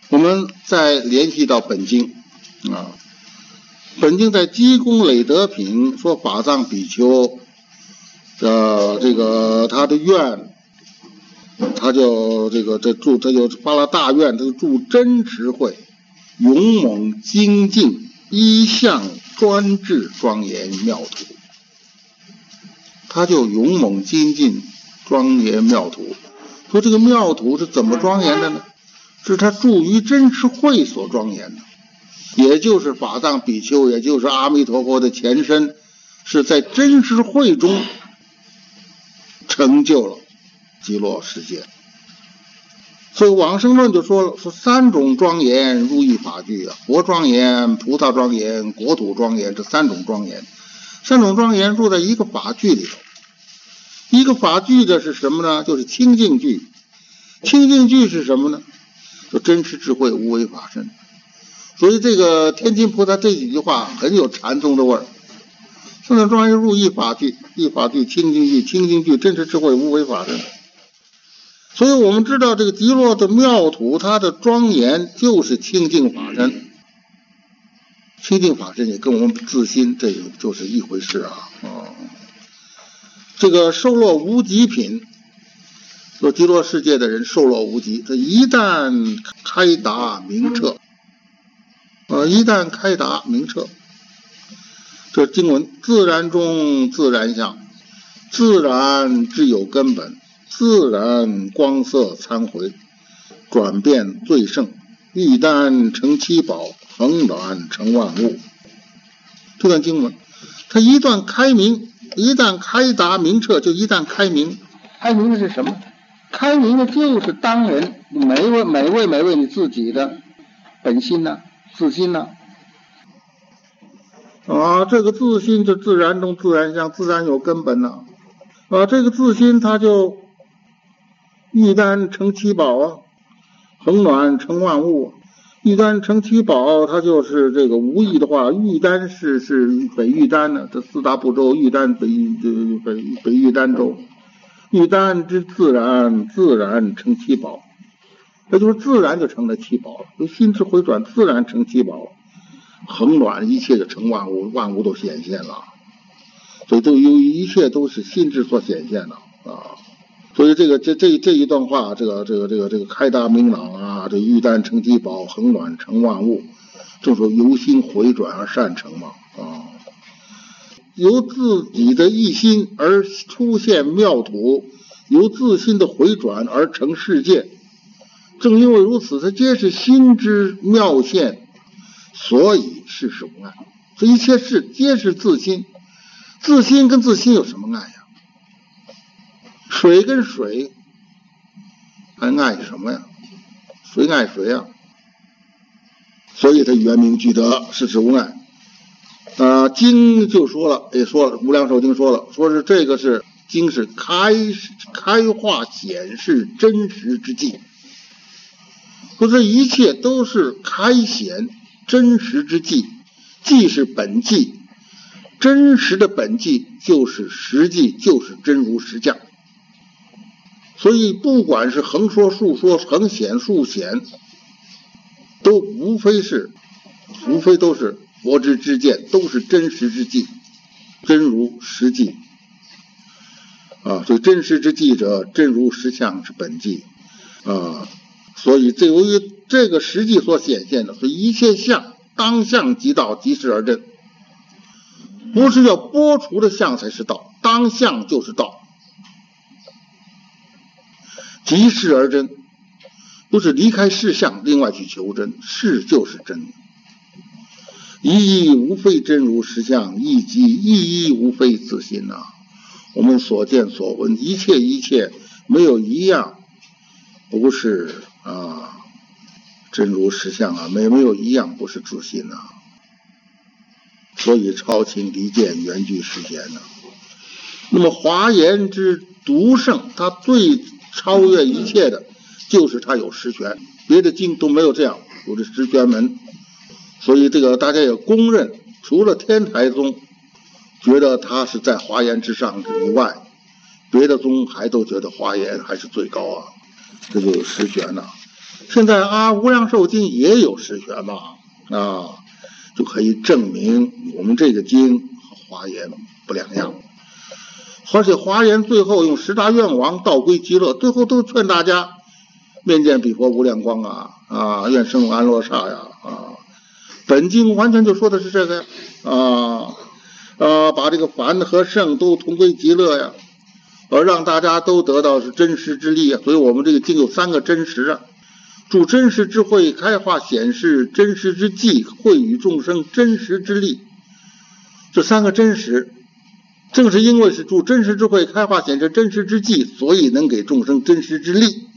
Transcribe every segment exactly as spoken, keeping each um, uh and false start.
我们再联系到本经啊，本经在积功累德品说法藏比丘的这个他的愿，他就这个这住他就发了大愿，他就住真实会，勇猛精进，一向专制庄严妙土。他就勇猛精进庄严妙土。说这个妙土是怎么庄严的呢？是他住于真实会所庄严的，也就是法藏比丘，也就是阿弥陀佛的前身，是在真实会中成就了极乐世界。所以往生论就说了，说三种庄严入一法具啊，佛庄严、菩萨庄严、国土庄严，这三种庄严，三种庄严入在一个法具里头。一个法具的是什么呢？就是清净具。清净具是什么呢？就真实智慧无为法身。所以这个天津菩萨这几句话很有禅宗的味儿。三种庄严入一法具，一法具清净具，清净具真实智慧无为法身。所以我们知道这个极乐的妙土，它的庄严就是清净法身。清净法身也跟我们自心这个就是一回事啊。哦，这个受乐无极品，说极乐世界的人受乐无极，这一旦开达明彻，呃，一旦开达明彻，这经文自然中自然相，自然之有根本，自然光色参回，转变最胜，玉丹成七宝，恒暖成万物。这段经文，它一旦开明，一旦开达明彻，就一旦开明。开明的是什么？开明的就是当人每位每位每位你自己的本心呢、啊、自心呢、啊。啊，这个自心就自然中自然相，自然有根本呢、啊。啊，这个自心它就玉丹成七宝啊，恒暖成万物。玉丹成七宝，它就是这个无意的话，玉丹是是北玉丹呢，这四大部洲，玉丹北北北玉丹州。玉丹之自然，自然成七宝，这就是自然就成了七宝了。就心之回转，自然成七宝，恒暖一切就成万物，万物都显现了。所以都由于一切都是心智所显现的啊。所以这个这这这一段话，这个这个这个这个开达明朗啊，这玉丹成七宝，恒暖成万物，正说由心回转而善成嘛啊。由自己的一心而出现妙土，由自心的回转而成世界。正因为如此，它皆是心之妙现，所以事事无碍。这一切事皆是自心，自心跟自心有什么碍呀？水跟水还碍什么呀？谁碍谁呀？所以它圆明具德，事事无碍。啊，经就说了，也说了，无量寿经说了，说是这个是经是开开化显示真实之际，说这一切都是开显真实之际，即是本际，真实的本际就是实际，就是真如实相。所以不管是横说竖说，横显竖显，都无非是无非都是佛之知见，都是真实之际，真如实际啊。所以真实之际者，真如实相是本际啊。所以这由于这个实际所显现的，所以一切相当相即道，即事而真。不是要剥除的相才是道，当相就是道，即事而真，不是离开事相另外去求真，事就是真。一一无非真如实相，一即一一无非自心呐、啊。我们所见所闻，一切一切没有一样不是啊真如实相啊，没没有一样不是自心呐、啊。所以超情离见，圆具实贤呐。那么华严之独胜，它最超越一切的，就是它有实权，别的经都没有这样有这实权门。所以这个大家也公认，除了天台宗觉得它是在华严之上以外，别的宗还都觉得华严还是最高啊，这就有实权了。 现在啊，无量寿经也有实权嘛，啊，就可以证明我们这个经和华严不两样。而且华严最后用十大愿王道归极乐，最后都劝大家面见彼佛无量光啊啊，愿生安乐刹呀啊。本经完全就说的是这个呀啊啊，把这个凡和圣都同归极乐呀，而让大家都得到是真实之力啊。所以我们这个经有三个真实啊。助真实之慧，开化显示真实之际，惠与众生真实之力。这三个真实，正是因为是助真实之慧，开化显示真实之际，所以能给众生真实之力。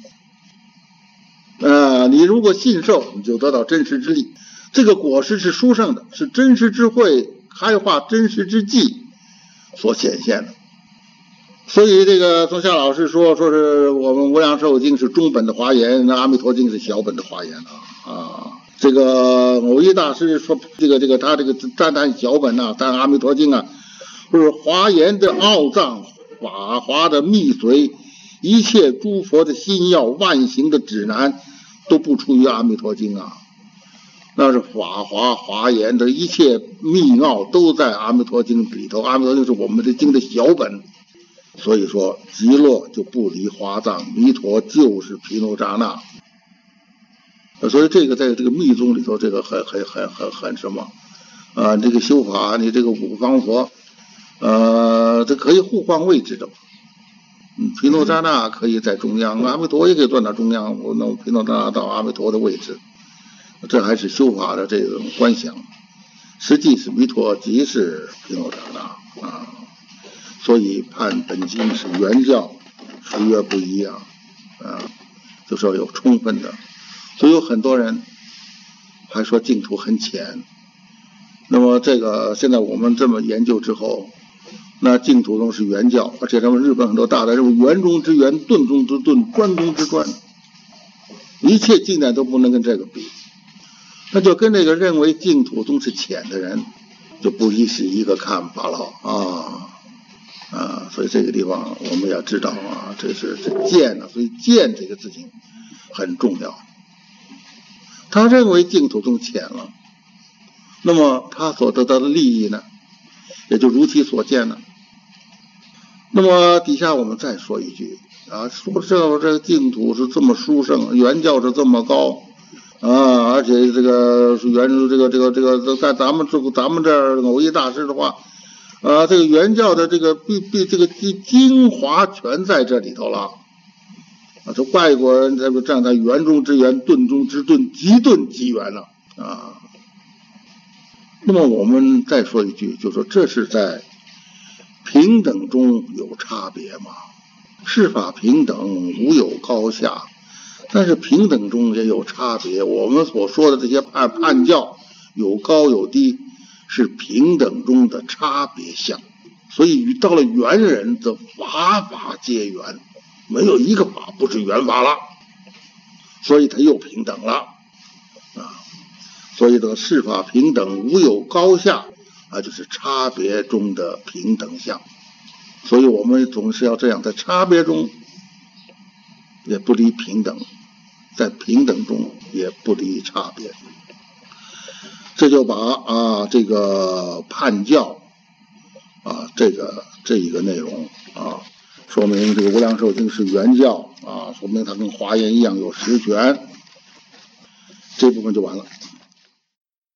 呃，你如果信受，你就得到真实之力。这个果实是殊胜的，是真实之慧开化真实之际所显现的。所以这个从夏老师说，说是我们无量寿经是中本的华严，那阿弥陀经是小本的华严啊啊。这个偶一大师说，这个这个他这个单单小本啊，单阿弥陀经啊，是华严的奥藏，法华的密髓，一切诸佛的心要，万行的指南，都不出于阿弥陀经啊。那是法华华严的一切密奥都在阿弥陀经里头，阿弥陀经是我们的经的小本。所以说极乐就不离华藏，弥陀就是毗卢遮那。所以这个在这个密宗里头，这个很很很很很什么啊？这个修法，你这个五方佛，呃，这可以互换位置的。嗯，毗卢遮那可以在中央，阿弥陀也可以断到中央，我弄毗卢遮那到阿弥陀的位置，这还是修法的这种观想。实际是弥陀即是毗卢遮那啊。所以判本经是原教，殊约不一啊，啊，就说有充分的。所以有很多人还说净土很浅。那么这个现在我们这么研究之后，那净土宗是原教，而且他们日本很多大德认为圆中之圆，顿中之顿，专中之专，一切经典都不能跟这个比。那就跟那个认为净土宗是浅的人，就不一是一个看法了啊。啊，所以这个地方我们要知道啊，这是这见啊，所以见这个事情很重要。他认为净土宗浅了，那么他所得到的利益呢，也就如其所见了。那么底下我们再说一句啊，说这这个净土是这么殊胜，原教是这么高啊，而且这个是原这个这个这个在咱们这个咱们这儿偶一大师的话。啊，这个原教的这个必必这个精华全在这里头了啊！这外国人这不站在圆中之圆，顿中之顿，极顿极圆了啊！那么我们再说一句，就说这是在平等中有差别嘛？世法平等，无有高下，但是平等中也有差别。我们所说的这些判判教有高有低。是平等中的差别相，所以到了圆人则法法皆圆，没有一个法不是圆法了，所以他又平等了啊。所以这个世法平等，无有高下啊，就是差别中的平等相。所以我们总是要这样，在差别中也不离平等，在平等中也不离差别。这就把啊这个判教啊这个这一个内容啊，说明这个无量寿经是原教啊，说明它跟华严一样有实权，这部分就完了。